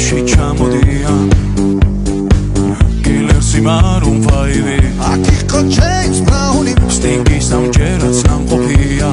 Ში ჩამოდიან კილერსი მარუმ ფაივი აქ იყო ჯეიმს ბრაუნი სტინგის ამჯერაც ნამყოფია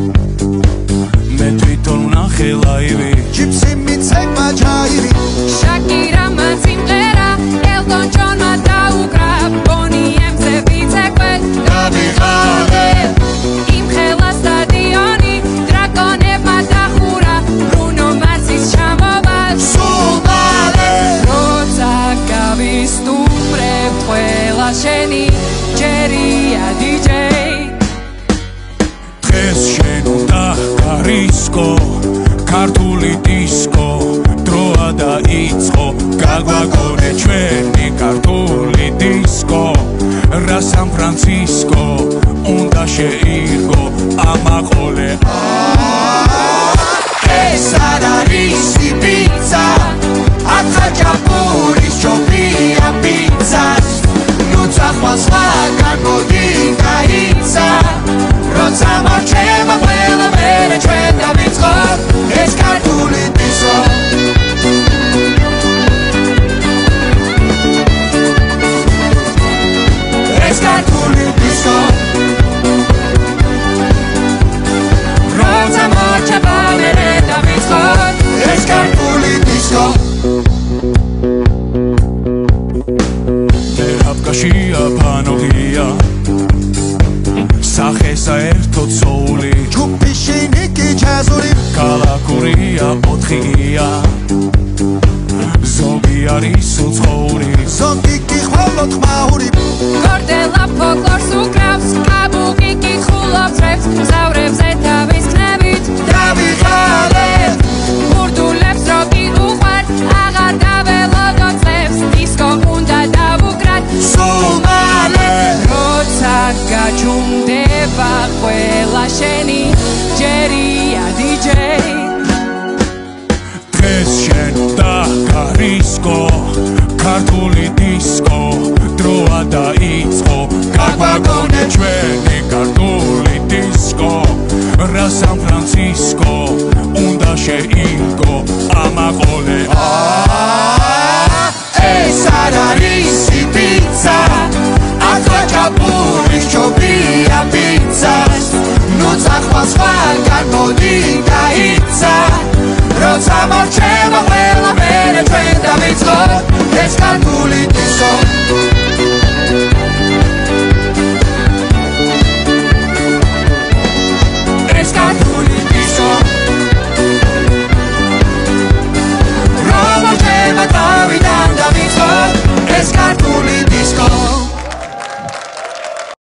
მე თვითონ ვნახე ლაივი ჯიპსი მიცემა ჯაირი შაკირამა სიმღერა ელტონ ჯონმა დაუკრა ბონი ემზე ვიცეკვე დავიღალე იმხელა სტადიონი დრაკონებმა დახურა ბრუნო მარსის ჩამოვა სულ მალე როცა გავისტუმრებ ყველა შენი ჯერია დიჯეი დღეს შენ უნდა გარისკო ქართული დისკო დროა დაიწყო გაგვაგონე ჩვენი ქართული დისკო რა სან ფრანცისკო უნდა შეირგო ამაყოლე ეს არ არის პიცა აქ ხაჭაპურის ჯობია პიცას ნუ წახვალ სხვაგან მოდი გაიცა როცა მარჩება ყველა მერე ჩვენ დავიწყოთ ეს ქართული დისკო ეს ქართული დისკო როცა მარჩება მერე დავიწყოთ ეს ქართული დისკო აფკაშია ფანოგია სახე საერთოდ სოული ჯგუფი შინიკი ჯაზური კალაკურია ოთხია ზოგი არის უცხოური ზოგი კი ხვალოთ ხმაური გორდელა ფოლკლორს უკრავს კაბუკი კი ხულობს რეპს მგზავრებზე თავის ქნებით დავიღალე ბურდულებს როკი უყვართ აღარ დაველოდოთ წლებს დისკო უნდა დავუკრათ სულ მალე როცა გაჩუმდება ყველა შენი ჯერია დიჯეი დღეს შენ უნდა გარისკო ქართული დისკო დროა დაიწყო გაგვაგონე ჩვენი ქართული დისკო რა სან ფრანცისკო უნდა შეირგო ამაყოლე